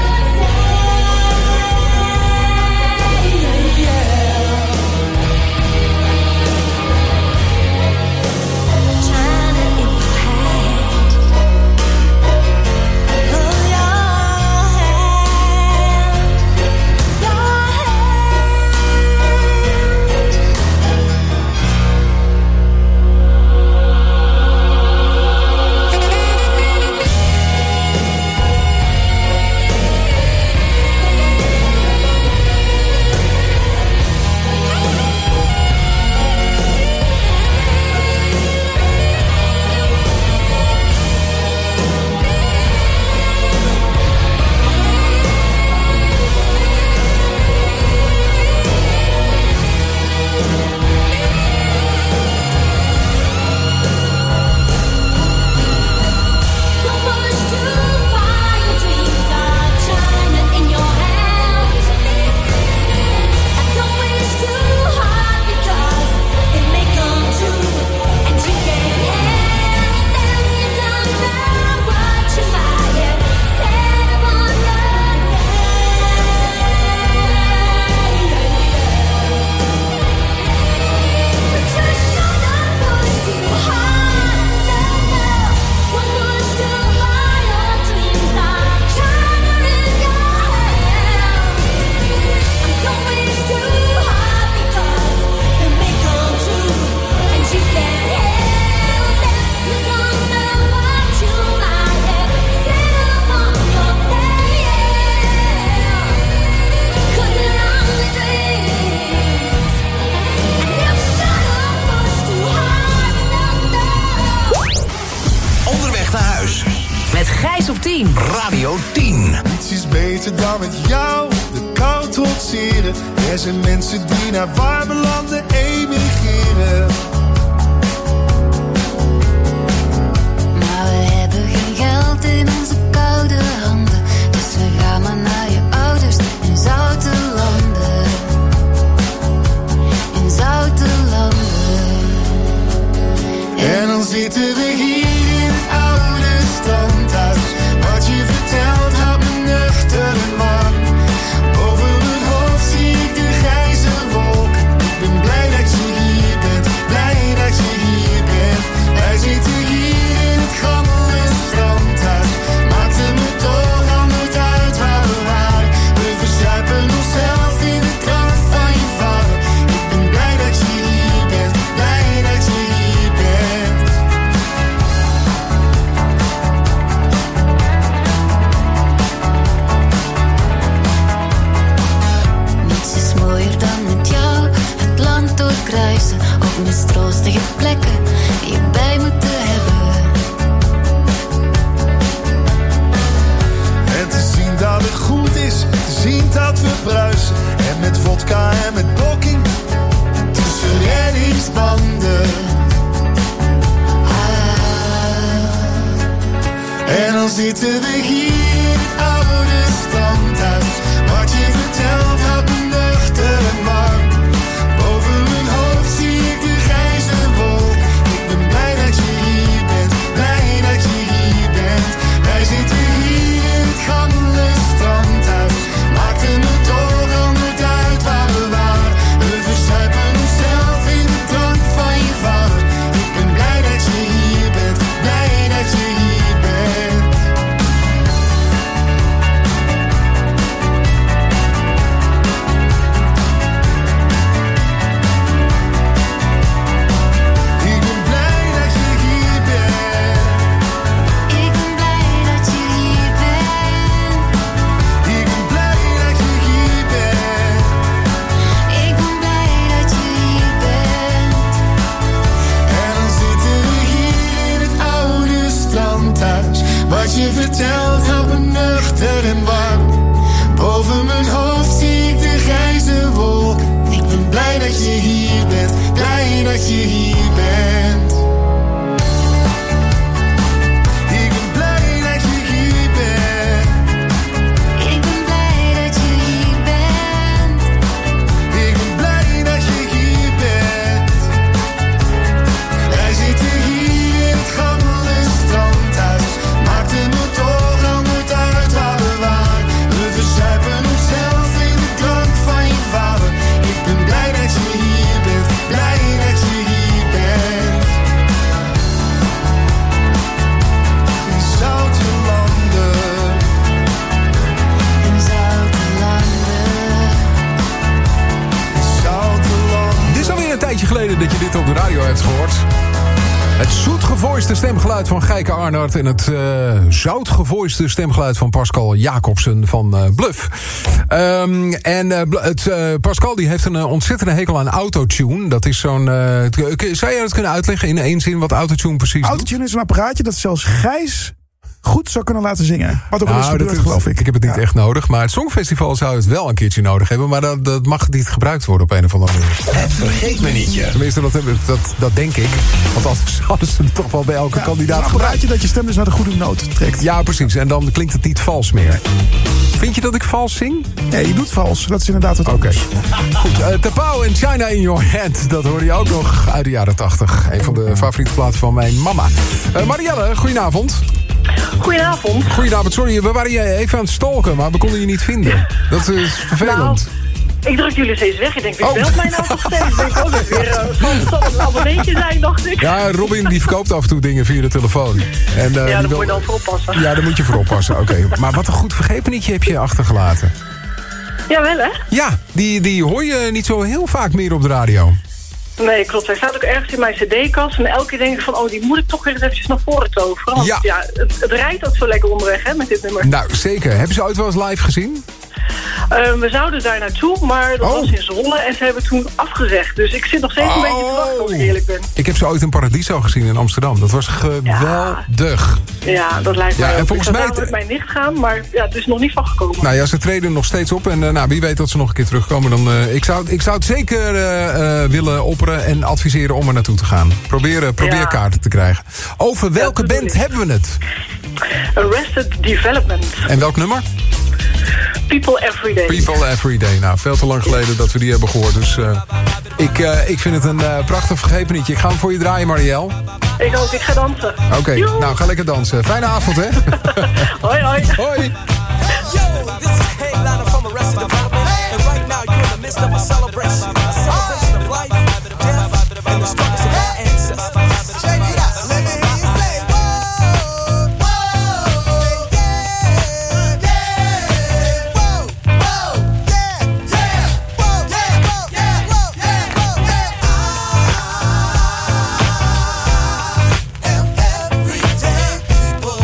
yourself. China in your hand. Don't push too far, your dreams are China in your hand. Don't wish too hard because it may come true, and you can't help them. You don't know what you might have set upon yourself. Don't push too hard, no. Don't push too far, your dreams are China in your hand. Don't wish too hard because they may come true, and you can't help them. You don't know what you might have set upon yourself. 'Cause they're only dreams, and you shouldn't push too hard, no. Onderweg naar huis. Met Gijs op 10. Radio 10. Niets is beter dan met jou de kou trotseren. Er zijn mensen die naar warme landen emigreren. Maar we hebben geen geld in onze koude handen, dus we gaan maar naar je ouders in zoute landen. In zoute landen. zitten we hier in het oude standhuis. Wat je vertelt houdt me nuchter en warm. Boven mijn hoofd zie ik de grijze wolk. Ik ben blij dat je hier bent, blij dat je hier bent. Wij zitten hier in het gammele strandhuis. Maakt het me toch al nooit uit waar we waren. We verzuipen onszelf in de kracht van je vader. Ik ben blij dat je hier bent, blij dat je hier bent. Niets is mooier dan met jou het land doorkruisen. Op mistroostige plekken je bij moeten hebben. En te zien dat het goed is, te zien dat we bruisen. En met vodka en met blokking, tussen reddingsbanden. En dan zitten we hier in het oude standhuis. Wat je vertelt houdt me nuchter en warm. Boven mijn hoofd zie ik de grijze wolk. Ik ben blij dat je hier bent, blij dat je hier bent. Wij zitten hier in het gammele strandhuis. Maakt het me toch al nooit uit waar we waren. We verzuipen onszelf in de drank van je vader. Ik ben blij dat je hier bent, blij dat je hier bent. Ik ben blij dat je hier bent. Ik ben blij dat je hier bent. Ik ben blij dat je hier bent. Ik ben blij dat je hier bent. En dan zitten we hier in het oude strandhuis. Wat je vertelt houdt me nuchter en warm. Boven mijn hoofd zie ik de grijze wolk. Ik ben blij dat je hier bent, blij dat je hier bent. Ik ben blij dat je hier bent. Ik ben blij dat je hier bent. Ik ben blij dat je hier bent. Wij zitten hier in het gammele strandhuis. Maakt het me toch al nooit uit waar we waren. We verzuipen onszelf in de drank van je vader. Ik ben blij dat je hier bent, blij dat je hier bent. In zoute landen. In zoute landen. Zoute landen. Dit is alweer een tijdje geleden dat je dit op de radio hebt gehoord. Het zoetgevoiste stemgeluid van Gijke Arnold en het zoutgevoiste stemgeluid van Pascal Jacobsen van Bluff. Pascal die heeft een ontzettende hekel aan autotune. Dat is zo'n... zou jij dat kunnen uitleggen in één zin wat autotune precies doet? Autotune is een apparaatje dat zelfs Gijs goed zou kunnen laten zingen. Wat ook al is gebeurd, geloof ik. Ik heb het niet echt nodig, maar het Songfestival zou het wel een keertje nodig hebben. Maar dat mag niet gebruikt worden op een of andere manier. Het vergeetmenietje. Tenminste, dat denk ik. Want anders hadden ze het toch wel bij elke kandidaat een apparaatje dat je stem dus naar de goede noot trekt. Ja, precies. En dan klinkt het niet vals meer. Vind je dat ik vals zing? Nee, je doet vals. Dat is inderdaad wat anders. Goed, Tapao en China in Your Hand. Dat hoorde je ook nog uit de jaren 80. Een van de favoriete platen van mijn mama. Marielle, goedenavond. Goedenavond. Goedenavond, sorry, we waren je even aan het stalken, maar we konden je niet vinden. Dat is vervelend. Ik druk jullie steeds weg. Ik denk, wie belt mij nou toch steeds? Ik denk, oh, dat weer zal het een abonneetje zijn, dacht ik. Ja, Robin die verkoopt af en toe dingen via de telefoon. En, ja, daar moet je dan voor oppassen. Ja, daar moet je voor oppassen, oké. Maar wat een goed vergeetmenietje heb je achtergelaten. Ja, wel hè? Ja, die hoor je niet zo heel vaak meer op de radio. Nee, klopt. Hij staat ook ergens in mijn cd-kast. En elke keer denk ik van, oh, die moet ik toch weer eens eventjes naar voren toveren. Want ja, het rijdt ook zo lekker onderweg, hè, met dit nummer. Nou, zeker. Hebben ze ooit wel eens live gezien? We zouden daar naartoe, maar dat was in Zwolle en ze hebben toen afgezegd. Dus ik zit nog steeds een beetje te wachten, als ik eerlijk ben. Ik heb ze ooit in Paradiso gezien in Amsterdam. Dat was geweldig. Ja, dat lijkt mij ook. En volgens mij met mijn nicht gaan, maar ja, het is nog niet van gekomen. Nou ja, ze treden nog steeds op. En wie weet dat ze nog een keer terugkomen. Dan, ik zou het zeker willen opperen en adviseren om er naartoe te gaan. Probeer kaarten te krijgen. Over welke band hebben we het? Arrested Development. En welk nummer? People Every Day. People Every Day. Nou, veel te lang geleden dat we die hebben gehoord. Dus ik vind het een prachtig vergepen liedje. Ik ga hem voor je draaien, Marielle. Ik ook, ik ga dansen. Oké, nou, ga lekker dansen. Fijne avond, hè? Hoi, hoi. Hoi. Yo, this is Headliner from Arrested Development, and right now you're in the midst of a celebration of life, death, and the struggles of our ancestors. Check it out, let me hear you say, whoa, whoa, yeah, yeah, whoa, whoa, yeah, yeah, whoa, yeah, whoa, yeah, whoa, yeah, whoa, yeah. I am everyday people.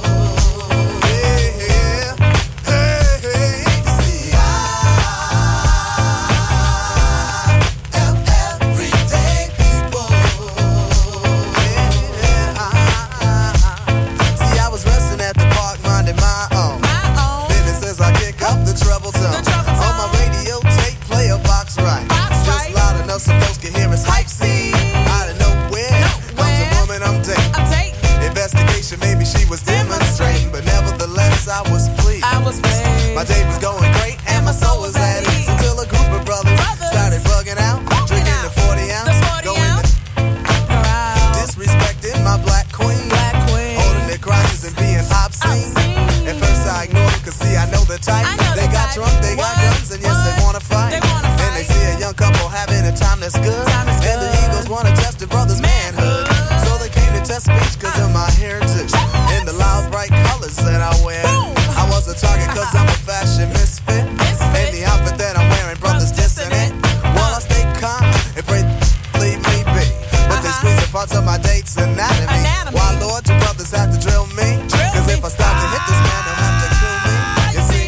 Supposed to hear us hype scene. Out of nowhere comes a woman I'm dating. Investigation, maybe she was demonstrating, but nevertheless I was pleased. My day was going great and my soul was at ease until a group of brothers started bugging out, drinking the 40 ounce, going disrespecting my black queen, holding their crotches and being obscene. At first I ignored it, cause see I know the type. They got drunk, they got guns, and yes they wanna fight. And they see a young couple having a time that's good, and the Eagles wanna test the brother's manhood. So they came to test speech cause of my heritage and the loud bright colors that I wear. I was a target cause I'm a fashion misfit, and the outfit that I'm wearing, brothers dissing it. While I stay calm and pray leave me be, but they squeeze the parts of my date's anatomy. Why Lord, you brothers have to drill me, cause if I stop to hit this man, they'll have to kill me. You see,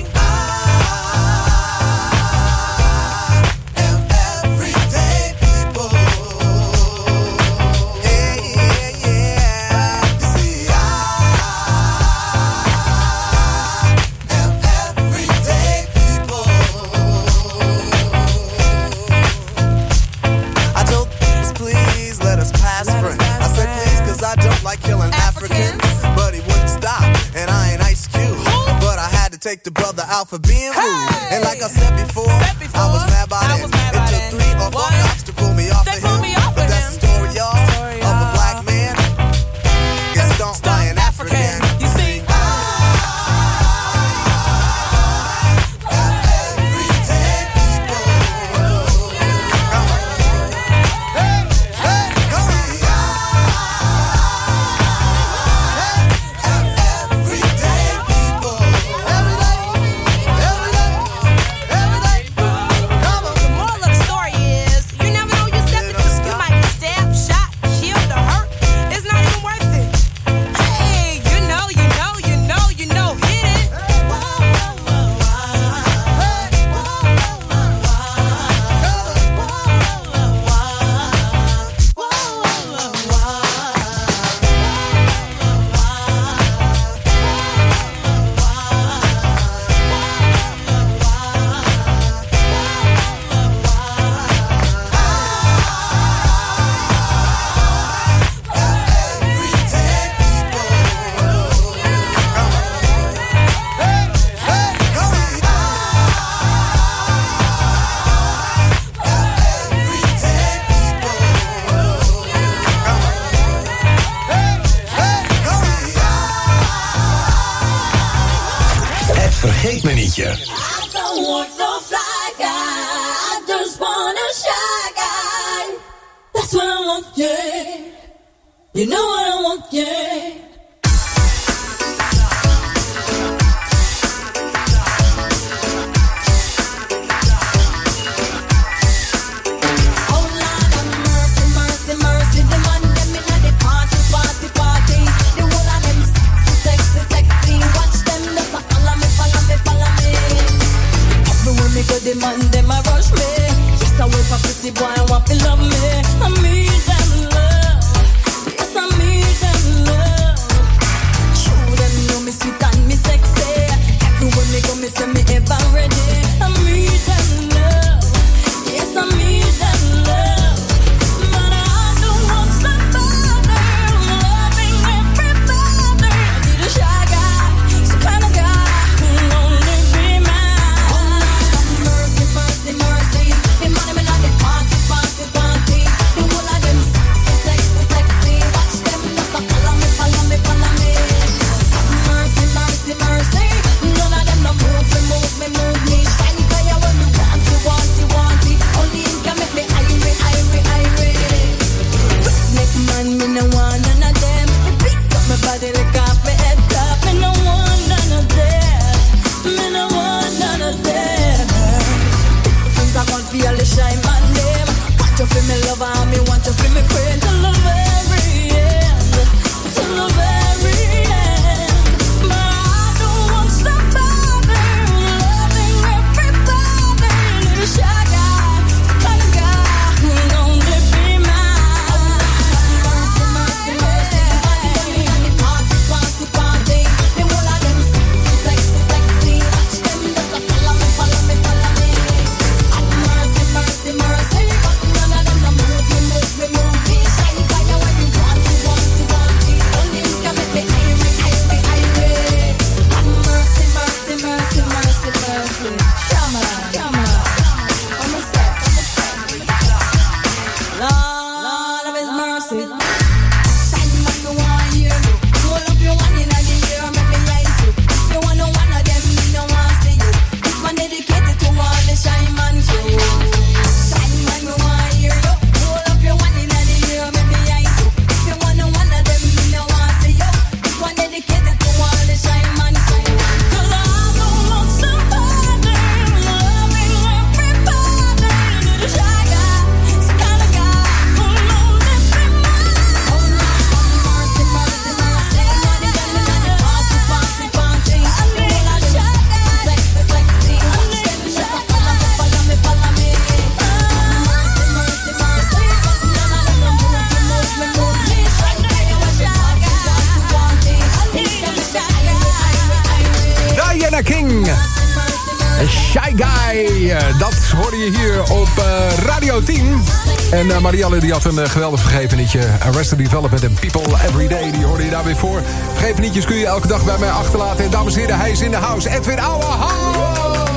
killing Africans, but he wouldn't stop, and I ain't Ice Cube, but I had to take the brother out for being rude, and like I said before, I was mad by him. It took 3 or 4 cops to pull me off of him, but that's the story, y'all, of a black man gets stomped by an African. You see, vergeetmenietje. I don't want no fly guy, I just want a shy guy. That's what I want, yeah. You know what I want, yeah. The man, them a rush me. Yes, I wait for pretty boy, I want to love me. I need them love. Yes, I need them love. True, them know me sweet and me sexy. Everywhere me go, me say me ever ready. I need them love. Yes, I need them love. But I don't want somebody loving everybody. I need a shy guy, some kind of guy who'll only be my feel me lover and me want you feel me friend till the very end, till the very end. But I don't want somebody loving everybody, little shy guy, the kind of guy who only be mine. Mercy, mercy, mercy, party, party, party. Them all of them sexy, sexy, sexy. Watch them just a follow me, follow me, follow me. Mercy, mercy, mercy, but none of them no move me, move me, move me. Shy guy, when you want to, want to, want to. Only you can make me irate, irate, irate. Mercy, mercy, mercy, mercy, mercy. Come on, come on. I'm a step, Lord of His mercy. Shine man, me want hear you. Roll up your one inna the air, make me eyes you. If you want one of them, me no want see you. This one dedicated to all the shy man crew. Shine man, me want hear you. Roll up your one inna the air, make me eyes you. If you want one of them, me no want see you. This one dedicated to all the shy man crew. 'Cause I don't want somebody loving everybody, little shy guy, the kind of guy who only be mine. Mercy, mercy, mercy. Party, party, party. I need a shy guy, sexy, sexy. Watch them just a follow me, follow me, follow me. Mercy, mercy, mercy. None of them no move me, move me, move me. Shy guy, when you want it. I need a shy guy. Diana King. Shy Guy. Dat hoorde je hier op Radio 10. En Marielle die had een geweldig vergeven liedje. Arrested Development en People Every Day. Die hoorde je daar weer voor. Vergeven liedjes kun je elke dag bij mij achterlaten. En dames en heren, hij is in de house. Edwin Ouwehand.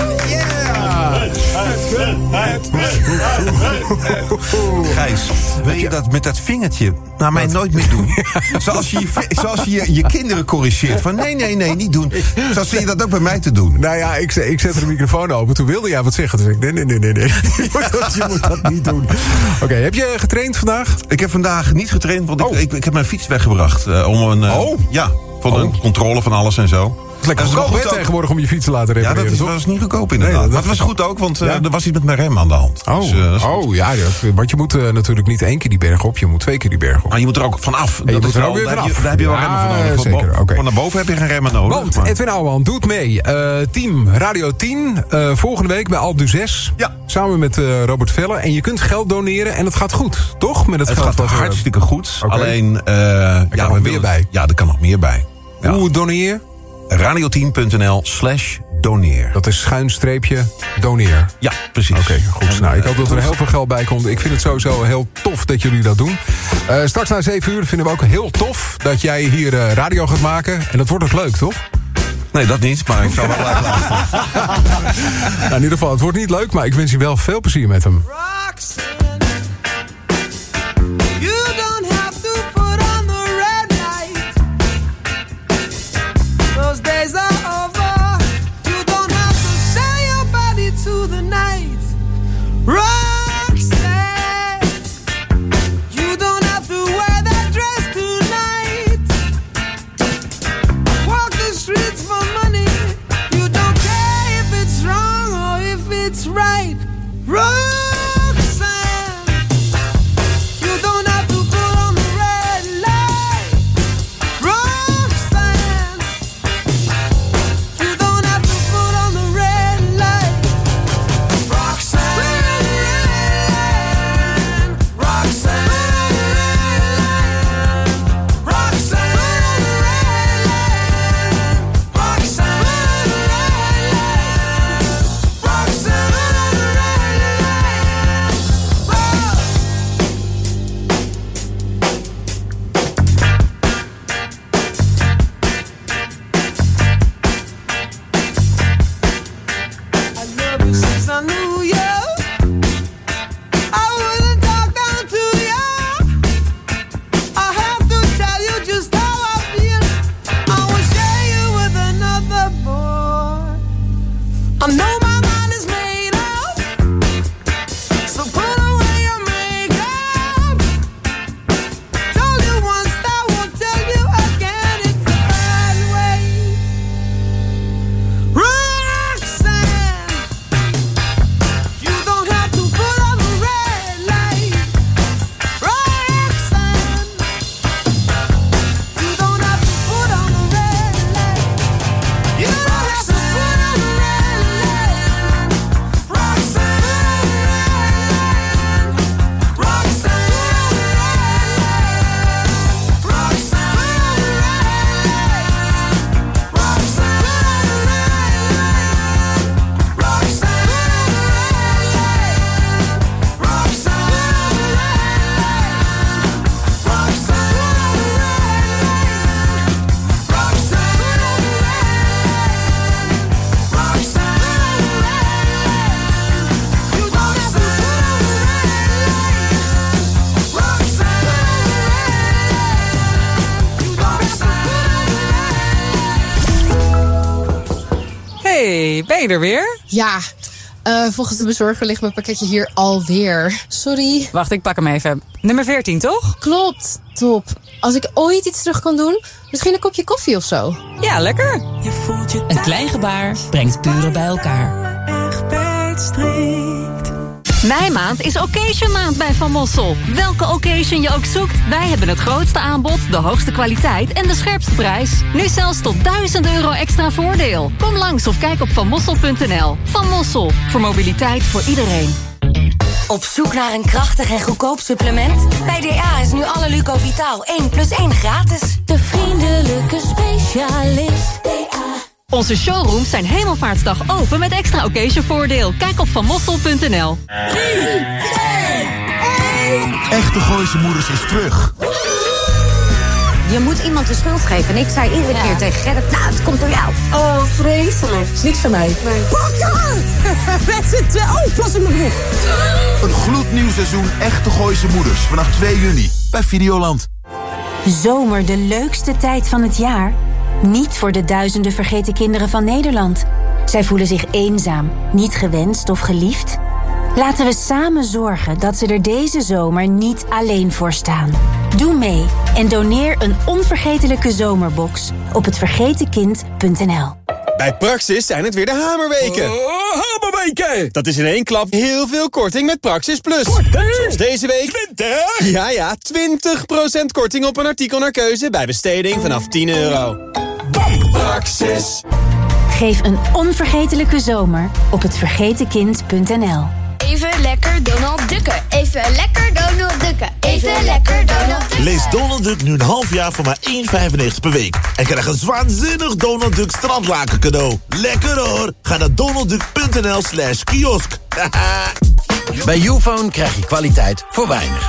Gijs, weet je dat met dat vingertje naar mij nooit meer doen? Zoals je je kinderen corrigeert. Van nee, niet doen. Zo zie je dat ook bij mij te doen. Nou ja, ik zette de microfoon open. Toen wilde jij wat zeggen. Dus ik nee. Je moet dat niet doen. Oké, heb je getraind vandaag? Ik heb vandaag niet getraind, want ik heb mijn fiets weggebracht. Om een, ja, voor een controle van alles en zo. Het is lekker goedkoop tegenwoordig om je fiets te laten repareren. Ja, dat was niet goedkoop inderdaad. Nee, maar het was goed ook, want er was iets met mijn rem aan de hand. Want je moet natuurlijk niet 1 keer die berg op, je moet 2 keer die berg op. Maar je moet er ook vanaf. Je moet er ook weer vanaf. Daar heb je wel remmen voor nodig. Zeker, okay. Naar boven heb je geen remmen nodig. Want Edwin Ouwehand doet mee. Team Radio 10. Volgende week bij Alpe d'Huez. Ja. Samen met Robert Velle. En je kunt geld doneren en het gaat goed, toch? Met het geld gaat hartstikke goed. Okay. Alleen, er kan nog meer bij. Ja, er kan nog meer bij. Ja. Hoe doneer je? radio10.nl/doneer. Dat is schuinstreepje doneer. Ja, precies. Oké, goed. Nou, ik hoop dat er heel veel geld bij komt. Ik vind het sowieso heel tof dat jullie dat doen. Straks na 7 uur vinden we ook heel tof dat jij hier radio gaat maken. En dat wordt ook leuk, toch? Nee, dat niet, maar ik zou wel blijven luisteren. Nou, in ieder geval, het wordt niet leuk, maar ik wens je wel veel plezier met hem. Those days are over. You don't have to sell your body to the night. Roxanne, you don't have to wear that dress tonight. Walk the streets for money. You don't care if it's wrong or if it's right. Roxanne. je er weer? Ja, volgens de bezorger ligt mijn pakketje hier alweer. Sorry. Wacht, ik pak hem even. Nummer 14, toch? Klopt, top. Als ik ooit iets terug kan doen, misschien een kopje koffie of zo. Ja, lekker. Een klein gebaar brengt buren bij elkaar. Meimaand is Occasion maand bij Van Mossel. Welke occasion je ook zoekt, wij hebben het grootste aanbod, de hoogste kwaliteit en de scherpste prijs. Nu zelfs tot €1000 extra voordeel. Kom langs of kijk op vanmossel.nl. Van Mossel, voor mobiliteit voor iedereen. Op zoek naar een krachtig en goedkoop supplement? Bij DA is nu alle Lucovitaal 1+1 gratis. De vriendelijke specialist. DA. Onze showrooms zijn Hemelvaartsdag open met extra occasion voordeel. Kijk op vanmossel.nl. Echte Gooise Moeders is terug. Je moet iemand de schuld geven. En ik zei iedere keer tegen Gerrit, nou, het komt door jou. Oh, vreselijk. Is niks van mij. Pakken! Met z'n twee. Oh, plas in mijn broek. Een gloednieuw seizoen Echte Gooise Moeders vanaf 2 juni bij Videoland. Zomer, de leukste tijd van het jaar? Niet voor de duizenden vergeten kinderen van Nederland. Zij voelen zich eenzaam, niet gewenst of geliefd. Laten we samen zorgen dat ze er deze zomer niet alleen voor staan. Doe mee en doneer een onvergetelijke zomerbox op hetvergetenkind.nl. Bij Praxis zijn het weer de hamerweken. Hamerweken! Dat is in één klap heel veel korting met Praxis Plus. Zoals deze week 20? Ja, 20% korting op een artikel naar keuze bij besteding vanaf €10. Praxis. Geef een onvergetelijke zomer op hetvergetenkind.nl. Even lekker Donald Ducken. Even lekker Donald Ducken. Even lekker Donald Ducken. Lees Donald Duck nu een half jaar voor maar €1,95 per week. En krijg een waanzinnig Donald Duck strandlaken cadeau. Lekker hoor. Ga naar donaldduck.nl/kiosk. Bij Youfone krijg je kwaliteit voor weinig.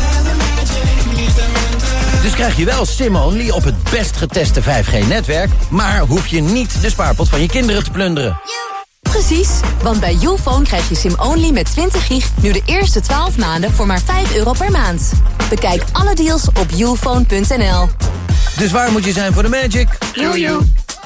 Dus krijg je wel SIM-only op het best geteste 5G-netwerk... maar hoef je niet de spaarpot van je kinderen te plunderen. Precies, want bij Youfone krijg je SIM-only met 20 gig... nu de eerste 12 maanden voor maar €5 per maand. Bekijk alle deals op youfone.nl. Dus waar moet je zijn voor de magic? Jojo.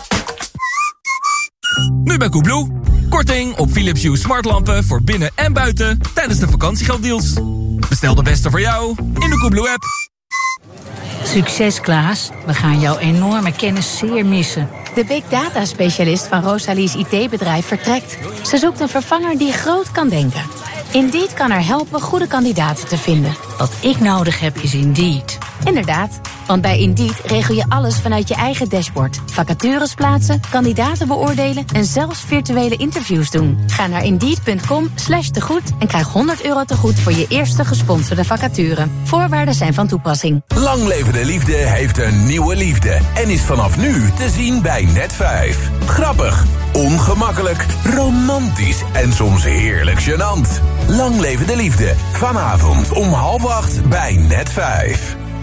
Nu bij Koebloe. Korting op Philips Hue smartlampen voor binnen en buiten tijdens de vakantiegelddeals. Bestel de beste voor jou in de Koebloe-app. Succes, Klaas. We gaan jouw enorme kennis zeer missen. De big data specialist van Rosalie's IT-bedrijf vertrekt. Ze zoekt een vervanger die groot kan denken. Indeed kan haar helpen goede kandidaten te vinden. Wat ik nodig heb is Indeed. Inderdaad, want bij Indeed regel je alles vanuit je eigen dashboard. Vacatures plaatsen, kandidaten beoordelen en zelfs virtuele interviews doen. Ga naar Indeed.com/tegoed en krijg €100 tegoed voor je eerste gesponsorde vacature. Voorwaarden zijn van toepassing. Lang leven de liefde heeft een nieuwe liefde en is vanaf nu te zien bij Net5. Grappig, ongemakkelijk, romantisch en soms heerlijk gênant. Lang leven de liefde, vanavond om 7:30 bij Net5.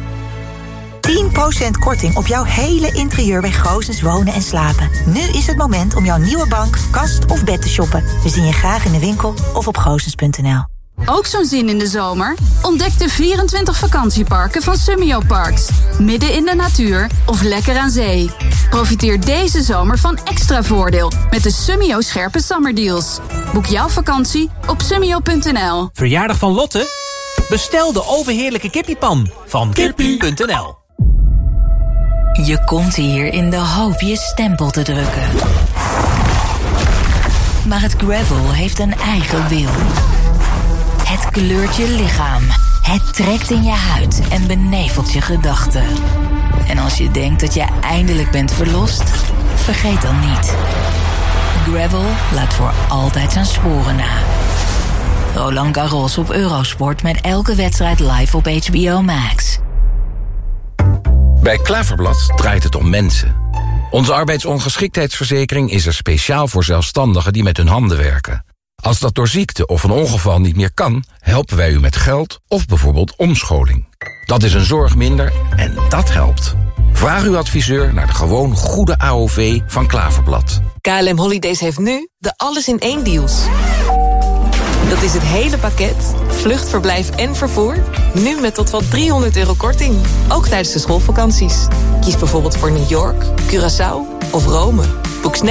10% korting op jouw hele interieur bij Goossens Wonen en Slapen. Nu is het moment om jouw nieuwe bank, kast of bed te shoppen. We zien je graag in de winkel of op goossens.nl. Ook zo'n zin in de zomer? Ontdek de 24 vakantieparken van Summio Parks. Midden in de natuur of lekker aan zee. Profiteer deze zomer van extra voordeel met de Summio scherpe summerdeals. Boek jouw vakantie op summio.nl. Verjaardag van Lotte? Bestel de overheerlijke kippiepan van kippie.nl. Je komt hier in de hoop je stempel te drukken. Maar het gravel heeft een eigen wil. Het kleurt je lichaam. Het trekt in je huid en benevelt je gedachten. En als je denkt dat je eindelijk bent verlost, vergeet dan niet. Gravel laat voor altijd zijn sporen na. Roland Garros op Eurosport met elke wedstrijd live op HBO Max. Bij Klaverblad draait het om mensen. Onze arbeidsongeschiktheidsverzekering is er speciaal voor zelfstandigen die met hun handen werken. Als dat door ziekte of een ongeval niet meer kan, helpen wij u met geld of bijvoorbeeld omscholing. Dat is een zorg minder en dat helpt. Vraag uw adviseur naar de gewoon goede AOV van Klaverblad. KLM Holidays heeft nu de alles-in-één deals. Dat is het hele pakket, vluchtverblijf en vervoer. Nu met tot wel €300 korting. Ook tijdens de schoolvakanties. Kies bijvoorbeeld voor New York, Curaçao of Rome. Boek snel